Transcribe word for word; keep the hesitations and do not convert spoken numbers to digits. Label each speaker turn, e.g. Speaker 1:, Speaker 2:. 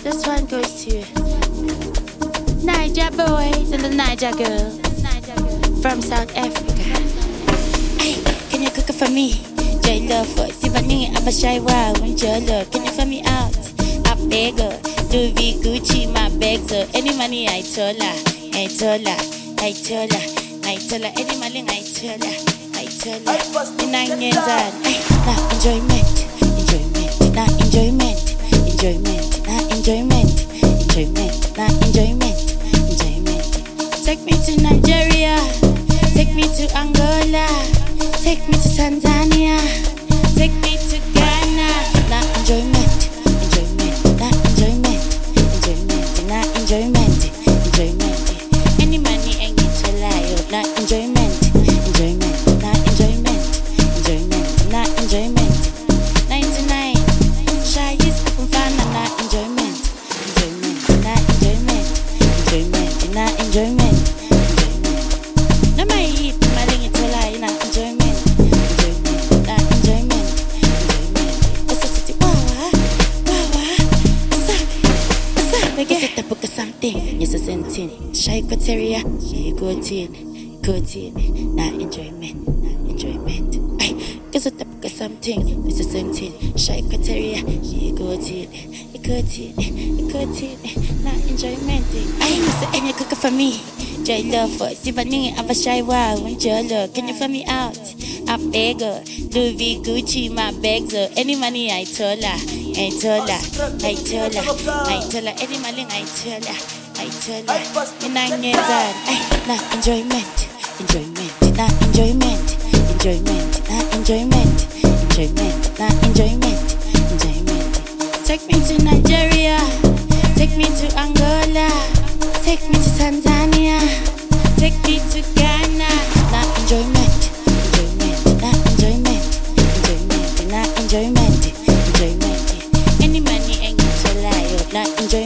Speaker 1: This one goes to Niger boys and the Niger girls from South Africa. Hey, can you cook it for me? J love for Sivani Abashai wow and Jolo. Can you fill me out? I beg her, Louis Gucci, my bags her. Any money I told her, I told her, I told her, I told her. Any money I told her, I told her. In nine years old, hey, now enjoyment, enjoyment, now enjoyment, enjoyment, now enjoyment, enjoyment, now enjoyment, enjoyment. Take me to Nigeria, take me to Angola, take me to Tanzania, take me to Ghana. Now enjoyment, enjoyment, now enjoyment, enjoyment, now enjoyment, enjoyment. Any money ain't need to lie, oh, now enjoyment, enjoyment, now enjoyment, enjoyment, now enjoyment. ninety-nine, shy is open fan, now enjoyment, enjoyment, now enjoyment, enjoyment, now enjoyment, enjoyment. No my hip, my ring to lie, now enjoyment, enjoyment, now enjoyment, enjoyment. It's a city, wow, wow, wow. What's up? What's up? Again, set up book something. Yes, a sentence. Shy criteria, yeah, go in, go in. Now enjoyment, now enjoyment. Ay, cause set up book something. Yes, a sentence. Shy criteria, yeah, go in, go in, go in. Now enjoyment. Ay, Mister Any cook for me. J love for Sivani Abashai wow and Jolo. Can you fill me out? I beg her, Louis Gucci, my bags her. Any money I told her, I told her, I told her, I told her. Any money I told her, I told her. In nine years old, ay, now enjoyment, enjoyment, now enjoyment, enjoyment, now enjoyment, enjoyment, now enjoyment, enjoyment. Take me to Nigeria, take me to Angola, take me to Tanzania, take me to Ghana. Now enjoyment, enjoyment, now enjoyment, enjoyment, now enjoyment, enjoyment. Any money ain't need to lie, oh, now enjoyment.